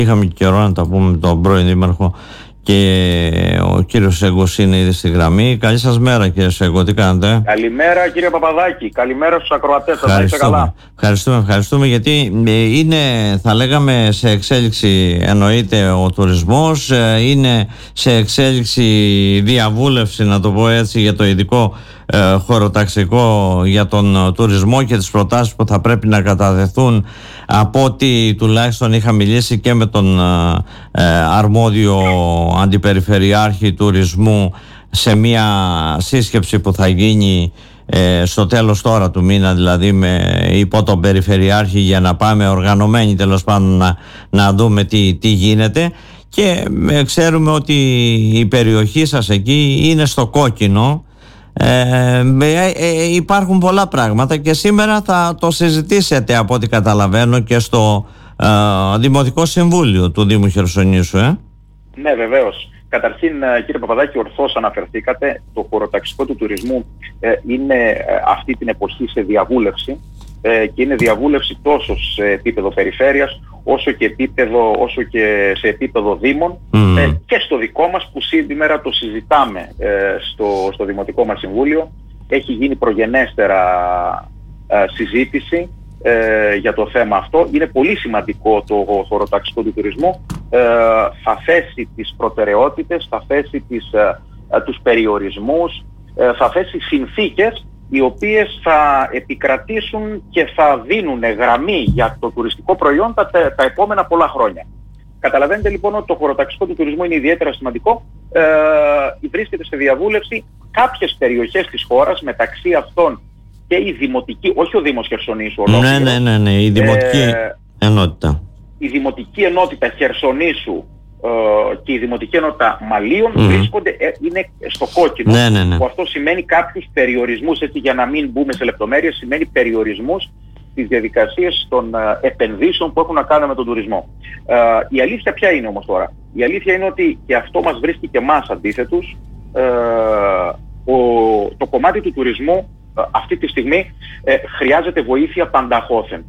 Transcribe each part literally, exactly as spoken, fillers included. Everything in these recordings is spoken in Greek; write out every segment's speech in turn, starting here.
Είχαμε καιρό να τα πούμε με τον πρώην Δήμαρχο και ο κύριος Σέγκος είναι ήδη στη γραμμή. Καλή σας μέρα, κύριε Σέγκο, τι κάνετε? Καλημέρα, κύριε Παπαδάκη, καλημέρα στους ακροατές σας, να είστε καλά. Ευχαριστούμε, ευχαριστούμε, γιατί είναι, θα λέγαμε, σε εξέλιξη εννοείται ο τουρισμός, είναι σε εξέλιξη διαβούλευση, να το πω έτσι, για το ειδικό ε, χωροταξικό για τον τουρισμό και τις προτάσεις που θα πρέπει να καταδεθούν, από ό,τι τουλάχιστον είχα μιλήσει και με τον ε, αρμόδιο αντιπεριφερειάρχη τουρισμού σε μια σύσκεψη που θα γίνει ε, στο τέλος τώρα του μήνα, δηλαδή με υπό τον περιφερειάρχη, για να πάμε οργανωμένοι τέλος πάντων να, να δούμε τι, τι γίνεται. Και ε, ξέρουμε ότι η περιοχή σας εκεί είναι στο κόκκινο. Ε, ε, ε, υπάρχουν πολλά πράγματα και σήμερα θα το συζητήσετε, από ό,τι καταλαβαίνω, και στο ε, Δημοτικό Συμβούλιο του Δήμου Χερσονήσου. ε? Ναι, βεβαίως. Καταρχήν, κύριε Παπαδάκη, ορθώς αναφερθήκατε, το χωροταξικό του τουρισμού ε, είναι ε, αυτή την εποχή σε διαβούλευση ε, και είναι διαβούλευση τόσο σε επίπεδο περιφέρειας όσο και, επίπεδο, όσο και σε επίπεδο δήμων mm. ε, και στο δικό μας, που σήμερα το συζητάμε ε, στο, στο Δημοτικό μας Συμβούλιο. Έχει γίνει προγενέστερα ε, συζήτηση ε, για το θέμα αυτό. Είναι πολύ σημαντικό το χωροταξικό του τουρισμού. Ε, θα θέσει τις προτεραιότητες, θα θέσει τις, ε, ε, τους περιορισμούς, ε, θα θέσει συνθήκες οι οποίες θα επικρατήσουν και θα δίνουν γραμμή για το τουριστικό προϊόν τα, τα επόμενα πολλά χρόνια. Καταλαβαίνετε λοιπόν ότι το χωροταξικό του τουρισμού είναι ιδιαίτερα σημαντικό. Ε, βρίσκεται σε διαβούλευση κάποιες περιοχές της χώρας, μεταξύ αυτών και η δημοτική, όχι ο Δήμος Χερσονήσου, ναι, ναι, ναι, ναι, η δημοτική ε, ενότητα. Η Δημοτική Ενότητα Χερσονήσου ε, και η Δημοτική Ενότητα Μαλίων mm. βρίσκονται, ε, είναι στο κόκκινο. Ναι, ναι, ναι. Που αυτό σημαίνει κάποιους περιορισμούς, έτσι, για να μην μπούμε σε λεπτομέρειες, σημαίνει περιορισμούς στις διαδικασίες των ε, επενδύσεων που έχουν να κάνουν με τον τουρισμό. Ε, η αλήθεια ποια είναι όμως τώρα? Η αλήθεια είναι ότι και αυτό μας βρίσκει και εμάς αντίθετους. Ε, ο, το κομμάτι του τουρισμού ε, αυτή τη στιγμή ε, χρειάζεται βοήθεια πανταχώθεν.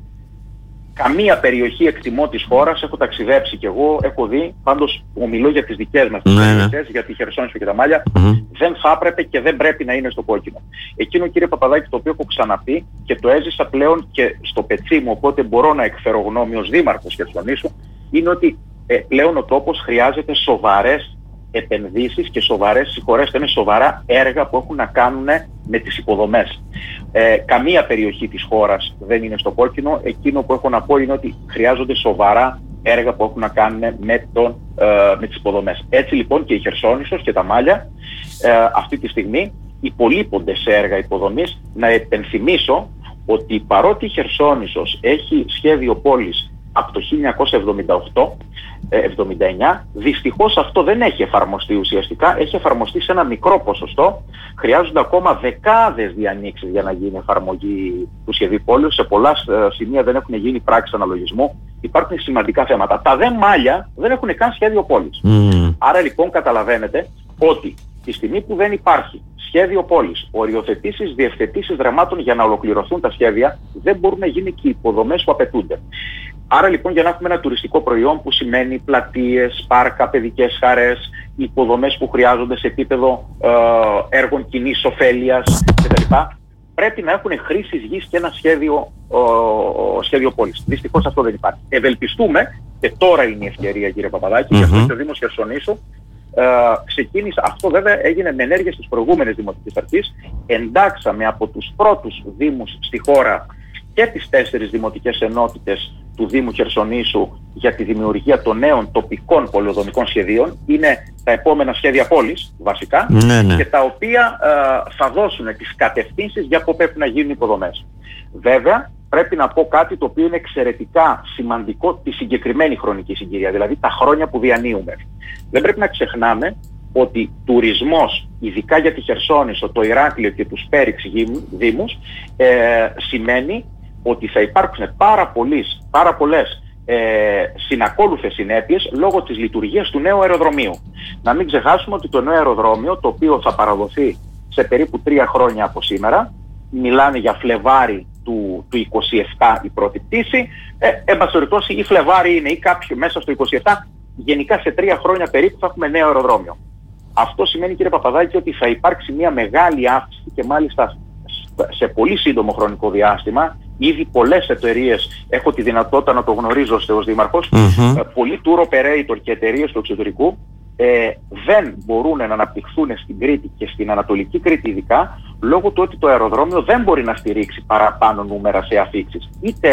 Καμία περιοχή, εκτιμώ, της χώρας, έχω ταξιδέψει κι εγώ, έχω δει, πάντως ομιλώ για τις δικές μας τις περιοχές, για τη Χερσόνησο και τα Μάλια, mm-hmm. δεν θα έπρεπε και δεν πρέπει να είναι στο κόκκινο. Εκείνο, κύριε Παπαδάκη, το οποίο έχω ξαναπεί και το έζησα πλέον και στο πετσί μου, οπότε μπορώ να εκφέρω γνώμη ως δήμαρχος Χερσονήσου, είναι ότι ε, πλέον ο τόπος χρειάζεται σοβαρές επενδύσεις και σοβαρές, συγχωρέστε με, σοβαρά έργα που έχουν να κάνουν με τις υποδομές. Ε, καμία περιοχή της χώρας δεν είναι στο κόκκινο. Εκείνο που έχω να πω είναι ότι χρειάζονται σοβαρά έργα που έχουν να κάνουν με, τον, ε, με τις υποδομές. Έτσι λοιπόν και η Χερσόνησος και τα Μάλια ε, αυτή τη στιγμή υπολείπονται σε έργα υποδομής. Να επενθυμίσω ότι παρότι η Χερσόνησος έχει σχέδιο πόλης από το χίλια εννιακόσια εβδομήντα οκτώ εβδομήντα εννιά, δυστυχώς αυτό δεν έχει εφαρμοστεί ουσιαστικά, έχει εφαρμοστεί σε ένα μικρό ποσοστό. Χρειάζονται ακόμα δεκάδες διανοίξεις για να γίνει εφαρμογή του σχεδίου πόλεως. Σε πολλά σημεία δεν έχουν γίνει πράξεις αναλογισμού. Υπάρχουν σημαντικά θέματα. Τα δε Μάλια δεν έχουν καν σχέδιο πόλης. Mm. Άρα λοιπόν καταλαβαίνετε ότι τη στιγμή που δεν υπάρχει σχέδιο πόλης, οριοθετήσεις, διευθετήσεις δραμάτων για να ολοκληρωθούν τα σχέδια, δεν μπορούν να γίνουν και οι υποδομές που απαιτούνται. Άρα λοιπόν, για να έχουμε ένα τουριστικό προϊόν που σημαίνει πλατείες, πάρκα, παιδικές χαρές, υποδομές που χρειάζονται σε επίπεδο ε, έργων κοινής ωφέλειας κτλ., πρέπει να έχουν χρήση γης και ένα σχέδιο, ε, σχέδιο πόλης. Δυστυχώς αυτό δεν υπάρχει. Ευελπιστούμε, και τώρα είναι η ευκαιρία, κύριε Παπαδάκη, mm-hmm. γι' αυτό και ο Δήμος Χερσονήσου ε, ξεκίνησε, αυτό βέβαια έγινε με ενέργειες της προηγούμενης Δημοτικής Αρχής. Εντάξαμε από τους πρώτους δήμους στη χώρα και τις τέσσερις δημοτικές ενότητες του Δήμου Χερσονήσου για τη δημιουργία των νέων τοπικών πολεοδομικών σχεδίων. Είναι τα επόμενα σχέδια πόλης βασικά, ναι, ναι. και τα οποία ε, θα δώσουν τις κατευθύνσεις για που πρέπει να γίνουν υποδομές. Βέβαια πρέπει να πω κάτι το οποίο είναι εξαιρετικά σημαντικό τη συγκεκριμένη χρονική συγκυρία, δηλαδή τα χρόνια που διανύουμε. Δεν πρέπει να ξεχνάμε ότι τουρισμός, ειδικά για τη Χερσόνησο, το Ηράκλειο και τους Πέριξ δήμους, ε, σημαίνει ότι θα υπάρξουν πάρα, πολλές, πάρα πολλές ε, συνακόλουθες συνέπειες λόγω της λειτουργίας του νέου αεροδρομίου. Να μην ξεχάσουμε ότι το νέο αεροδρόμιο, το οποίο θα παραδοθεί σε περίπου τρία χρόνια από σήμερα, μιλάνε για Φλεβάρι του, του είκοσι επτά η πρώτη πτήση, ε, εν πάση περιπτώσει ή Φλεβάρι είναι ή κάποιο μέσα στο είκοσι επτά, γενικά σε τρία χρόνια περίπου θα έχουμε νέο αεροδρόμιο. Αυτό σημαίνει, κύριε Παπαδάκη, ότι θα υπάρξει μια μεγάλη αύξηση και μάλιστα σε πολύ σύντομο χρονικό διάστημα. Ήδη πολλές εταιρείες, έχω τη δυνατότητα να το γνωρίζω ως δήμαρχος, mm-hmm. πολλοί tour operator και εταιρείες του εξωτερικού ε, δεν μπορούν να αναπτυχθούν στην Κρήτη και στην Ανατολική Κρήτη ειδικά, λόγω του ότι το αεροδρόμιο δεν μπορεί να στηρίξει παραπάνω νούμερα σε αφήξεις. Είτε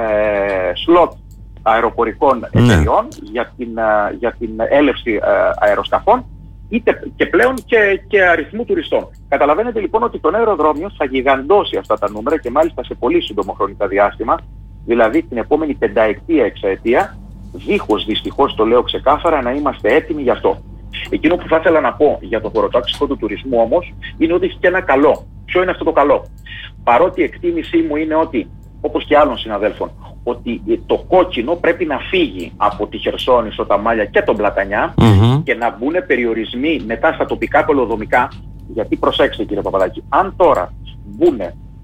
ε, σλότ αεροπορικών εταιριών mm-hmm. για, την, για την έλευση ε, αεροσκαφών, είτε και πλέον και, και αριθμού τουριστών. Καταλαβαίνετε λοιπόν ότι το νέο αεροδρόμιο θα γιγαντώσει αυτά τα νούμερα και μάλιστα σε πολύ σύντομο χρονικά διάστημα, δηλαδή την επόμενη πενταετία, εξαετία, δίχως δυστυχώς το λέω ξεκάθαρα να είμαστε έτοιμοι γι' αυτό. Εκείνο που θα ήθελα να πω για το χωροταξικό του τουρισμού όμως είναι ότι έχει και ένα καλό. Ποιο είναι αυτό το καλό? Παρότι η εκτίμησή μου είναι ότι, όπως και άλλων συναδέλφων, ότι το κόκκινο πρέπει να φύγει από τη Χερσόνησο, τα Μάλια και τον Πλατανιά mm-hmm. και να μπουν περιορισμοί μετά στα τοπικά πολεοδομικά. Γιατί προσέξτε, κύριε Παπαδάκη, αν τώρα μπουν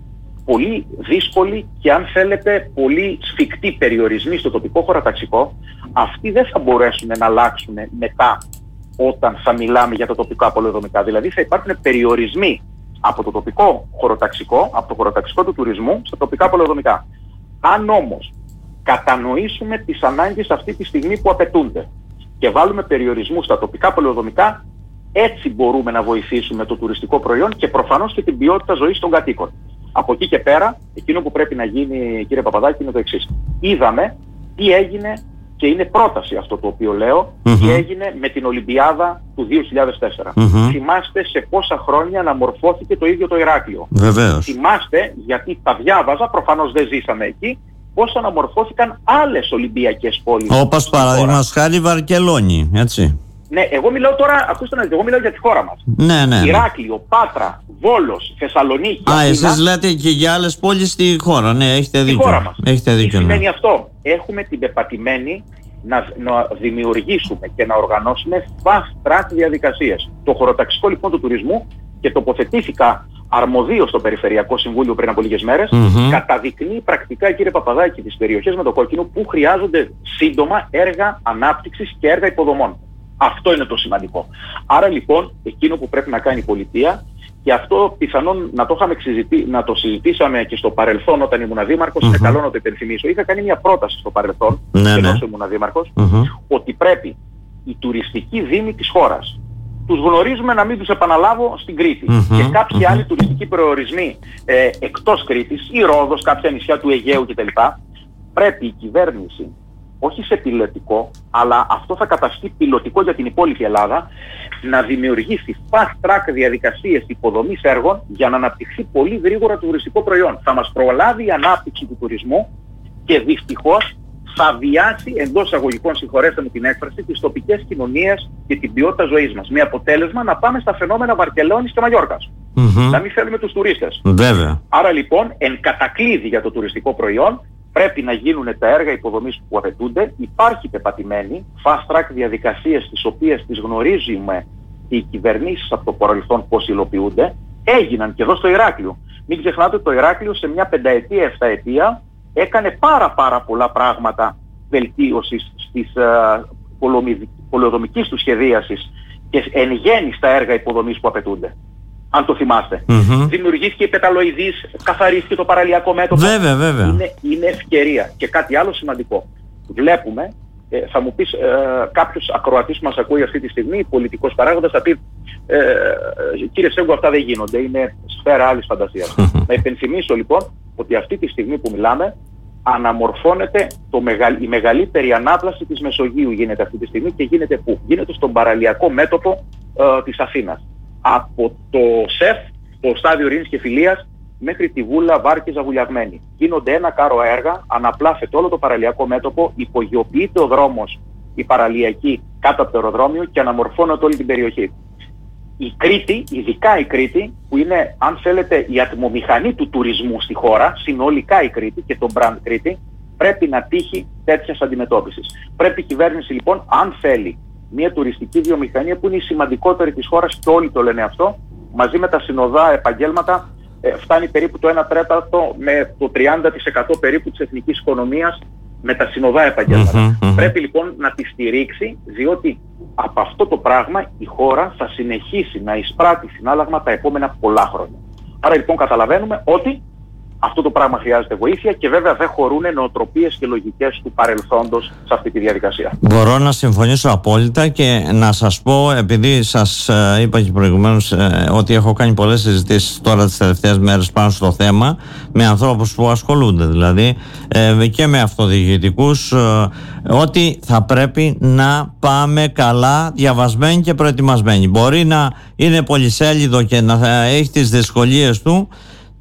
πολύ δύσκολοι και αν θέλετε πολύ σφιχτοί περιορισμοί στο τοπικό χωροταξικό, αυτοί δεν θα μπορέσουν να αλλάξουν μετά όταν θα μιλάμε για τα τοπικά πολεοδομικά. Δηλαδή θα υπάρχουν περιορισμοί από το τοπικό χωροταξικό, από το χωροταξικό του τουρισμού στα τοπικά πολεοδομικά. Αν όμως κατανοήσουμε τις ανάγκες αυτή τη στιγμή που απαιτούνται και βάλουμε περιορισμούς στα τοπικά πολεοδομικά, έτσι μπορούμε να βοηθήσουμε το τουριστικό προϊόν και προφανώς και την ποιότητα ζωής των κατοίκων. Από εκεί και πέρα, εκείνο που πρέπει να γίνει, κύριε Παπαδάκη, είναι το εξής. Είδαμε τι έγινε και είναι πρόταση αυτό το οποίο λέω, mm-hmm. τι έγινε με την Ολυμπιάδα του δύο χιλιάδες τέσσερα. Mm-hmm. Θυμάστε σε πόσα χρόνια αναμορφώθηκε το ίδιο το Ηράκλειο. Βεβαίως. Θυμάστε, γιατί τα διάβαζα, προφανώς δεν ζήσαμε εκεί, πώς αναμορφώθηκαν άλλες Ολυμπιακές πόλεις. Όπως παραδείγματος χάρη Βαρκελόνη, έτσι. Ναι, εγώ μιλάω τώρα, ακούστε να δείτε, εγώ μιλάω για τη χώρα μας. Ναι, ναι, ναι. Ηράκλειο, Πάτρα, Βόλος, Θεσσαλονίκη. Α, εσείς λέτε και για άλλες πόλεις στη χώρα, ναι, έχετε δίκιο. Στη χώρα μας. Έχετε δίκιο. Τι σημαίνει ναι. αυτό? Έχουμε την πεπατημένη να, να δημιουργήσουμε και να οργανώσουμε fast track διαδικασίες. Το χωροταξικό λοιπόν του τουρισμού, και τοποθετήθηκα αρμοδίως στο Περιφερειακό Συμβούλιο πριν από λίγες μέρες, mm-hmm. καταδεικνύει πρακτικά, κύριε Παπαδάκη, τις περιοχές με το κόκκινο που χρειάζονται σύντομα έργα ανάπτυξης και έργα υποδομών. Αυτό είναι το σημαντικό. Άρα λοιπόν, εκείνο που πρέπει να κάνει η πολιτεία, και αυτό πιθανόν να το, είχαμε συζητή, να το συζητήσαμε και στο παρελθόν όταν ήμουν δήμαρχος, mm-hmm. είναι καλό να το υπενθυμίσω. Είχα κάνει μια πρόταση στο παρελθόν, ναι, ενώ ναι. ήμουν δήμαρχος, mm-hmm. ότι πρέπει οι τουριστικοί δήμοι της χώρας, τους γνωρίζουμε, να μην τους επαναλάβω, στην Κρήτη. Mm-hmm. Και κάποιοι mm-hmm. άλλοι τουριστικοί προορισμοί ε, εκτός Κρήτης, η Ρόδος, κάποια νησιά του Αιγαίου κτλ. Πρέπει η κυβέρνηση, όχι σε πιλωτικό, αλλά αυτό θα καταστεί πιλωτικό για την υπόλοιπη Ελλάδα, να δημιουργήσει fast track διαδικασίες υποδομής έργων για να αναπτυχθεί πολύ γρήγορα το τουριστικό προϊόν. Θα μας προλάβει η ανάπτυξη του τουρισμού και δυστυχώς θα βιάσει, εντός εισαγωγικών, συγχωρέστε μου την έκφραση, τις τοπικές κοινωνίες και την ποιότητα ζωής μας. Με αποτέλεσμα να πάμε στα φαινόμενα Βαρκελόνης και Μαγιόρκας. Mm-hmm. Να μην θέλουμε τους τουρίστες. Βέβαια. Άρα λοιπόν, εν κατακλείδη για το τουριστικό προϊόν, πρέπει να γίνουν τα έργα υποδομής που απαιτούνται. Υπάρχει πεπατημένη fast track διαδικασίες, τις οποίες τις γνωρίζουμε οι κυβερνήσεις από το παρελθόν πώς υλοποιούνται. Έγιναν και εδώ στο Ηράκλειο. Μην ξεχνάτε ότι το Ηράκλειο σε μια πενταετία, εφταετία έκανε πάρα πάρα πολλά πράγματα βελτίωσης της uh, πολεοδομικής του σχεδίασης και εν γέννη στα έργα υποδομής που απαιτούνται. Αν το θυμάστε. Mm-hmm. Δημιουργήθηκε η πεταλοειδής, καθαρίστηκε το παραλιακό μέτωπο. Βέβαια, βέβαια. Είναι, είναι ευκαιρία. Και κάτι άλλο σημαντικό. Βλέπουμε, ε, θα μου πεις, ε, κάποιος ακροατής που μας ακούει αυτή τη στιγμή, πολιτικός παράγοντας, θα πει ε, ε, κύριε Σέγκο, αυτά δεν γίνονται. Είναι σφαίρα άλλης φαντασίας. Mm-hmm. Να υπενθυμίσω λοιπόν ότι αυτή τη στιγμή που μιλάμε, αναμορφώνεται το μεγαλ, η μεγαλύτερη ανάπλαση της Μεσογείου γίνεται αυτή τη στιγμή και γίνεται πού? Γίνεται στον παραλιακό μέτωπο ε, της Αθήνας. Από το ΣΕΦ, το στάδιο Ειρήνης και Φιλίας, μέχρι τη Βούλα Βάρκηζα Βουλιαγμένη. Γίνονται ένα κάρο έργα, αναπλάθεται όλο το παραλιακό μέτωπο, υπογειοποιείται ο δρόμος, η παραλιακή κάτω από το αεροδρόμιο και αναμορφώνεται όλη την περιοχή. Η Κρήτη, ειδικά η Κρήτη, που είναι, αν θέλετε, η ατμομηχανή του τουρισμού στη χώρα, συνολικά η Κρήτη και το brand Κρήτη, πρέπει να τύχει τέτοιας αντιμετώπισης. Πρέπει η κυβέρνηση λοιπόν, αν θέλει, μια τουριστική βιομηχανία που είναι η σημαντικότερη της χώρας και όλοι το λένε αυτό, μαζί με τα συνοδά επαγγέλματα, ε, φτάνει περίπου το ένα τέταρτο με το τριάντα τοις εκατό περίπου της εθνικής οικονομίας με τα συνοδά επαγγέλματα. Mm-hmm, mm-hmm. Πρέπει λοιπόν να τη στηρίξει, διότι από αυτό το πράγμα η χώρα θα συνεχίσει να εισπράττει συνάλλαγμα τα επόμενα πολλά χρόνια. Άρα λοιπόν καταλαβαίνουμε ότι αυτό το πράγμα χρειάζεται βοήθεια και βέβαια δεν χωρούν νοοτροπίες και λογικές του παρελθόντος σε αυτή τη διαδικασία. Μπορώ να συμφωνήσω απόλυτα και να σας πω, επειδή σας ε, είπα και προηγουμένως ε, ότι έχω κάνει πολλές συζητήσεις τώρα τις τελευταίες μέρες πάνω στο θέμα με ανθρώπους που ασχολούνται δηλαδή ε, και με αυτοδιοικητικούς, ε, ότι θα πρέπει να πάμε καλά διαβασμένοι και προετοιμασμένοι. Μπορεί να είναι πολυσέλιδο και να έχει τις δυσκολίες του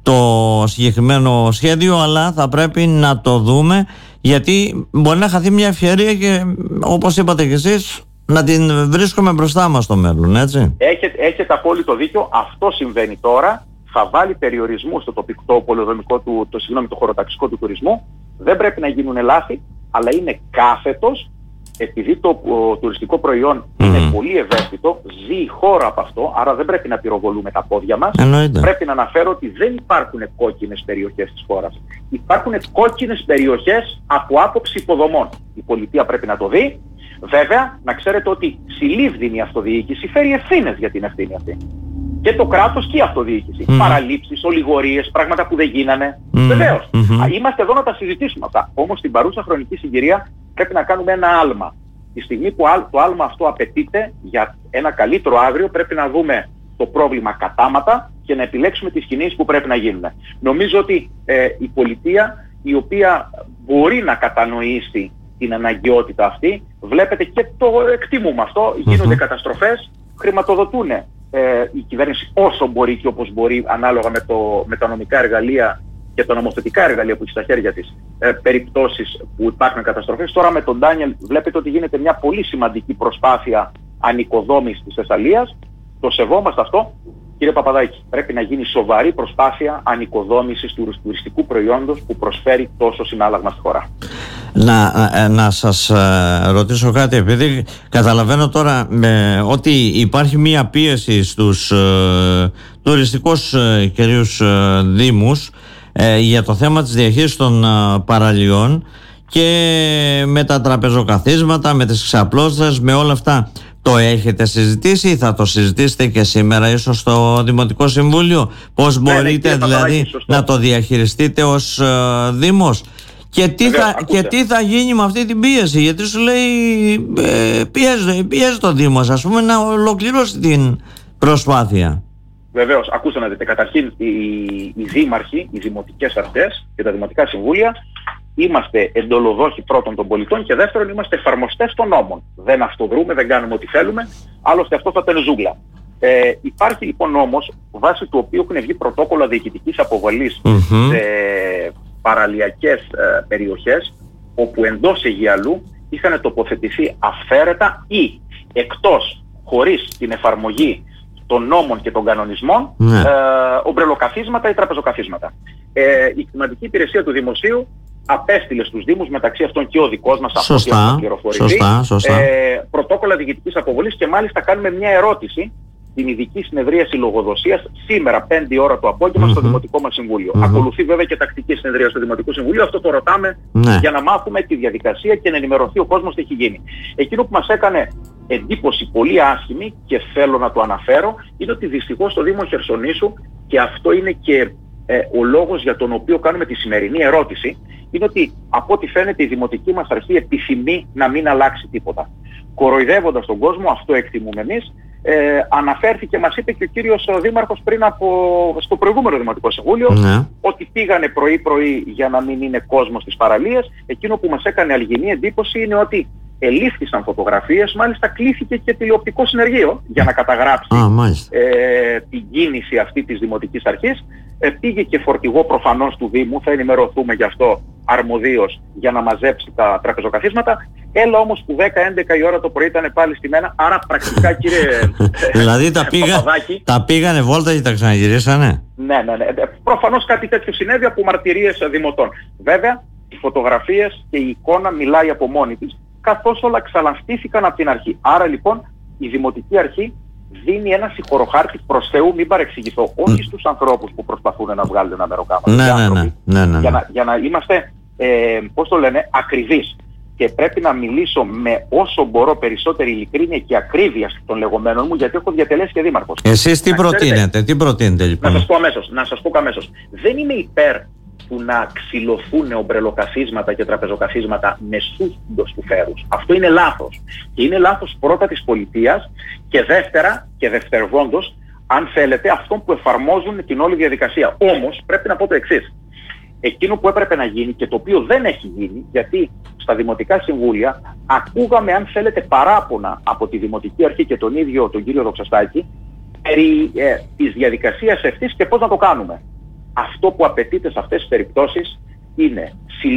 το συγκεκριμένο σχέδιο, αλλά θα πρέπει να το δούμε, γιατί μπορεί να χαθεί μια ευκαιρία και όπως είπατε και εσείς να την βρίσκουμε μπροστά μας στο μέλλον, έτσι. Έχετε, έχετε απόλυτο δίκιο, αυτό συμβαίνει τώρα. Θα βάλει περιορισμού στο τοπικό, το πολεοδομικό του, το, συγγνώμη, το χωροταξικό του τουρισμού. Δεν πρέπει να γίνουν λάθη, αλλά είναι κάθετος, επειδή το ο, τουριστικό προϊόν mm. είναι πολύ ευαίσθητο, ζει η χώρα από αυτό, άρα δεν πρέπει να πυροβολούμε τα πόδια μας. Εννοείται. Πρέπει να αναφέρω ότι δεν υπάρχουν κόκκινες περιοχές της χώρας. Υπάρχουν κόκκινες περιοχές από άποψη υποδομών. Η πολιτεία πρέπει να το δει. Βέβαια, να ξέρετε ότι συλλήβδινη η αυτοδιοίκηση φέρει ευθύνες για την ευθύνη αυτή. Και το κράτος και η αυτοδιοίκηση. Mm. Παραλήψεις, ολιγορίες, πράγματα που δεν γίνανε. Mm. Βεβαίως. Mm-hmm. Είμαστε εδώ να τα συζητήσουμε αυτά. Όμως στην παρούσα χρονική συγκυρία πρέπει να κάνουμε ένα άλμα. Τη στιγμή που το άλμα αυτό απαιτείται για ένα καλύτερο αύριο, πρέπει να δούμε το πρόβλημα κατάματα και να επιλέξουμε τις κινήσεις που πρέπει να γίνουν. Νομίζω ότι ε, η πολιτεία, η οποία μπορεί να κατανοήσει την αναγκαιότητα αυτή, βλέπετε και το εκτιμούμε αυτό, γίνονται mm-hmm. καταστροφές, χρηματοδοτούν ε, η κυβέρνηση όσο μπορεί και όπως μπορεί, ανάλογα με, το, με τα νομικά εργαλεία και τα νομοθετικά εργαλεία που έχει στα χέρια της, ε, περιπτώσεις που υπάρχουν καταστροφές. Τώρα με τον Ντάνιελ βλέπετε ότι γίνεται μια πολύ σημαντική προσπάθεια ανοικοδόμησης της Θεσσαλίας. Το σεβόμαστε αυτό. Κύριε Παπαδάκη, πρέπει να γίνει σοβαρή προσπάθεια ανοικοδόμησης του τουριστικού προϊόντος που προσφέρει τόσο συνάλλαγμα στη χώρα. Να, να σας ρωτήσω κάτι, επειδή καταλαβαίνω τώρα με, ότι υπάρχει μία πίεση στους ε, τουριστικούς ε, κυρίους ε, δήμους ε, για το θέμα της διαχείρισης των ε, παραλιών και με τα τραπεζοκαθίσματα, με τις ξαπλώσεις, με όλα αυτά. Το έχετε συζητήσει ή θα το συζητήσετε και σήμερα ίσως στο Δημοτικό Συμβούλιο? Πώς μπορείτε ναι, ναι, δηλαδή να το διαχειριστείτε ως ε, Δήμος? Και τι, θα, και τι θα γίνει με αυτή την πίεση? Γιατί σου λέει ε, πιέζει, πιέζει το Δήμος, ας πούμε, να ολοκληρώσει την προσπάθεια. Βεβαίως, ακούστε να δείτε. Καταρχήν οι, οι δήμαρχοι, οι δημοτικές αρχές και τα δημοτικά συμβούλια είμαστε εντολοδόχοι πρώτον των πολιτών και δεύτερον είμαστε εφαρμοστές των νόμων. Δεν αυτοδρούμε, δεν κάνουμε ό,τι θέλουμε, άλλωστε αυτό θα ήταν ζούγκλα. Ε, υπάρχει λοιπόν νόμος βάσει του οποίου έχουν βγει πρωτόκολλα διοικητικής αποβολής mm-hmm. σε παραλιακές ε, περιοχές όπου εντός Αιγιαλού είχαν τοποθετηθεί αυθαίρετα ή εκτός χωρίς την εφαρμογή των νόμων και των κανονισμών mm. ε, ομπρελοκαθίσματα ή τραπεζοκαθίσματα. Ε, η κλιματική υπηρεσία του Δημοσίου απέστειλε στους Δήμους, μεταξύ αυτών και ο δικός μας, σωστά, αυτό και πληροφορηθεί, σωστά, σωστά. Ε, πρωτόκολλα διοικητικής αποβολής και μάλιστα κάνουμε μια ερώτηση την ειδική συνεδρίαση λογοδοσίας σήμερα πέντε η ώρα το απόγευμα mm-hmm. στο Δημοτικό μας Συμβούλιο. Mm-hmm. Ακολουθεί βέβαια και τακτική συνεδρία στο Δημοτικό Συμβούλιο. Αυτό το ρωτάμε ναι. για να μάθουμε τη διαδικασία και να ενημερωθεί ο κόσμος τι έχει γίνει. Εκείνο που μας έκανε εντύπωση πολύ άσχημη και θέλω να το αναφέρω είναι ότι δυστυχώς στο Δήμο Χερσονήσου, και αυτό είναι και ε, ο λόγος για τον οποίο κάνουμε τη σημερινή ερώτηση, είναι ότι από ό,τι φαίνεται η Δημοτική μας Αρχή επιθυμεί να μην αλλάξει τίποτα. Κοροϊδεύοντας τον κόσμο, αυτό εκτιμούμε εμείς, ε, αναφέρθηκε, μας είπε και ο κύριος Δήμαρχος πριν από, στο προηγούμενο Δημοτικό Συμβούλιο, ναι. ότι πήγανε πρωί-πρωί για να μην είναι κόσμος στις παραλίες. Εκείνο που μας έκανε αλγινή εντύπωση είναι ότι ελήφθησαν φωτογραφίες, μάλιστα κλήθηκε και τηλεοπτικό συνεργείο για να καταγράψει ah, ε, την κίνηση αυτή της Δημοτικής Αρχής. Ε, πήγε και φορτηγό προφανώς του Δήμου, θα ενημερωθούμε γι' αυτό αρμοδίως για να μαζέψει τα τραπεζοκαθίσματα. Έλα όμως που δέκα έντεκα η ώρα το πρωί ήταν πάλι στη μένα, άρα πρακτικά κύριε δηλαδή τα, πήγα, τα πήγανε βόλτα και τα ξαναγυρίσανε. Ναι, ναι, ναι. Προφανώς κάτι τέτοιο συνέβη από μαρτυρίες δημοτών. Βέβαια, οι φωτογραφίες και η εικόνα μιλάει από μόνη της, καθώς όλα ξαλαφτήθηκαν από την αρχή. Άρα λοιπόν η Δημοτική Αρχή δίνει ένα συγχωροχάρτη προς Θεού, μην παρεξηγηθώ, όχι στους ανθρώπους που προσπαθούν να βγάλουν ένα μεροκάμα. Ναι, ναι, ναι, ναι, ναι. Για, να, για να είμαστε, ε, πώς το λένε, ακριβείς. Και πρέπει να μιλήσω με όσο μπορώ περισσότερη ειλικρίνεια και ακρίβεια των λεγόμενων μου, γιατί έχω διατελέσει και δήμαρχος. Εσείς τι προτείνετε, τι προτείνετε λοιπόν? Να σας πω αμέσως, να σας πω αμέσως. Δεν είμαι υπέρ του να ξυλωθούν ομπρελοκαθίσματα και τραπεζοκαθίσματα μεσούχντος του φέρους. Αυτό είναι λάθος. Και είναι λάθος πρώτα της πολιτείας και δεύτερα και δευτερευόντως, αν θέλετε, αυτών που εφαρμόζουν την όλη διαδικασία. Όμως πρέπει να πω το εξής. Εκείνο που έπρεπε να γίνει και το οποίο δεν έχει γίνει, γιατί στα δημοτικά συμβούλια ακούγαμε, αν θέλετε, παράπονα από τη Δημοτική Αρχή και τον ίδιο τον κύριο Δοξαστάκη περί ε, της διαδικασίας αυτής και πώς να το κάνουμε. Αυτό που απαιτείται σε αυτές τις περιπτώσεις είναι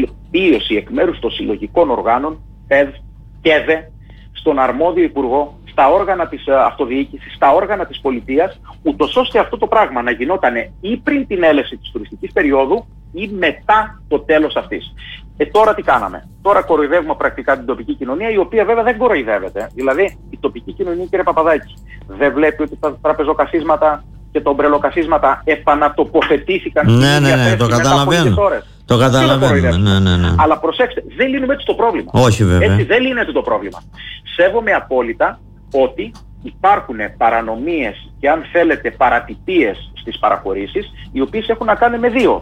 πίεση εκ μέρους των συλλογικών οργάνων, ΠΕΔ, ΚΕΔΕ, στον αρμόδιο υπουργό, στα όργανα της αυτοδιοίκησης, στα όργανα της πολιτείας, ούτως ώστε αυτό το πράγμα να γινόταν ή πριν την έλευση της τουριστικής περίοδου ή μετά το τέλος αυτής. Ε, τώρα τι κάναμε? Τώρα κοροϊδεύουμε πρακτικά την τοπική κοινωνία, η οποία βέβαια δεν κοροϊδεύεται. Δηλαδή η τοπική κοινωνία, κύριε Παπαδάκη, δεν βλέπει ότι τα τραπεζοκαθίσματα και τα ομπρελοκαθίσματα επανατοποθετήθηκαν ναι, ναι, ναι, ναι, το καταλαβαίνω. Το καταλαβαίνω. Ναι, ναι, ναι. Αλλά προσέξτε, δεν λύνουμε έτσι το πρόβλημα. Όχι βέβαια. Έτσι δεν λύνεται το πρόβλημα. Σέβομαι απόλυτα ότι υπάρχουν παρανομίες και αν θέλετε παρατυπίες στις παραχωρήσεις, οι οποίες έχουν να κάνουν με δύο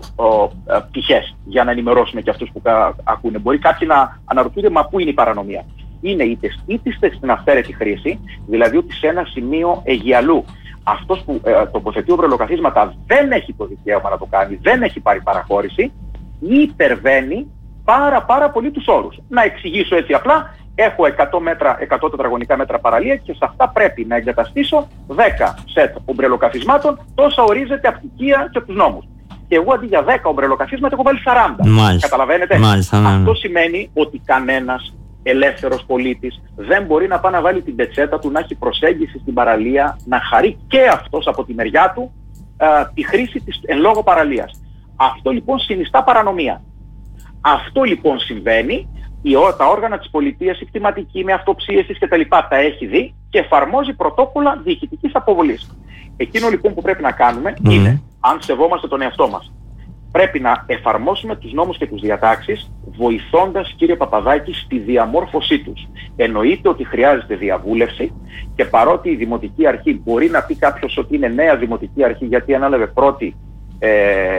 πτυχές, για να ενημερώσουμε και αυτούς που κα, ακούνε. Μπορεί κάποιοι να αναρωτούνται, μα πού είναι η παρανομία? Είναι είτε, είτε στην αυθαίρετη χρήση, δηλαδή ότι σε ένα σημείο αιγιαλού αυτός που ε, τοποθετεί ομπρελοκαθίσματα δεν έχει το δικαίωμα να το κάνει, δεν έχει πάρει παραχώρηση ή υπερβαίνει πάρα πάρα πολύ τους όρους. Να εξηγήσω έτσι απλά, έχω εκατό, μέτρα, εκατό τετραγωνικά μέτρα παραλία και σε αυτά πρέπει να εγκαταστήσω δέκα σετ ομπρελοκαθισμάτων, τόσα ορίζεται από την οικία και από τους νόμους. Και εγώ αντί για δέκα ομπρελοκαθίσματα έχω βάλει σαράντα. Μάλιστα. Καταλαβαίνετε? Μάλιστα, ναι, ναι. Αυτό σημαίνει ότι κανένας ελεύθερος πολίτης δεν μπορεί να πάει να βάλει την πετσέτα του, να έχει προσέγγιση στην παραλία, να χαρεί και αυτός από τη μεριά του α, τη χρήση της εν λόγω παραλίας. Αυτό λοιπόν συνιστά παρανομία. Αυτό λοιπόν συμβαίνει, η, τα όργανα της πολιτείας, η κτηματική με αυτοψίεσης και τα λοιπά τα έχει δει και εφαρμόζει πρωτόκολλα διοικητικής αποβολής. Εκείνο λοιπόν που πρέπει να κάνουμε mm. είναι, αν σεβόμαστε τον εαυτό μας, πρέπει να εφαρμόσουμε τους νόμους και τις διατάξεις, βοηθώντας, κύριε Παπαδάκη, στη διαμόρφωσή τους. Εννοείται ότι χρειάζεται διαβούλευση και παρότι η Δημοτική Αρχή μπορεί να πει κάποιος ότι είναι νέα Δημοτική Αρχή γιατί ανάλαβε πρώτη, ε,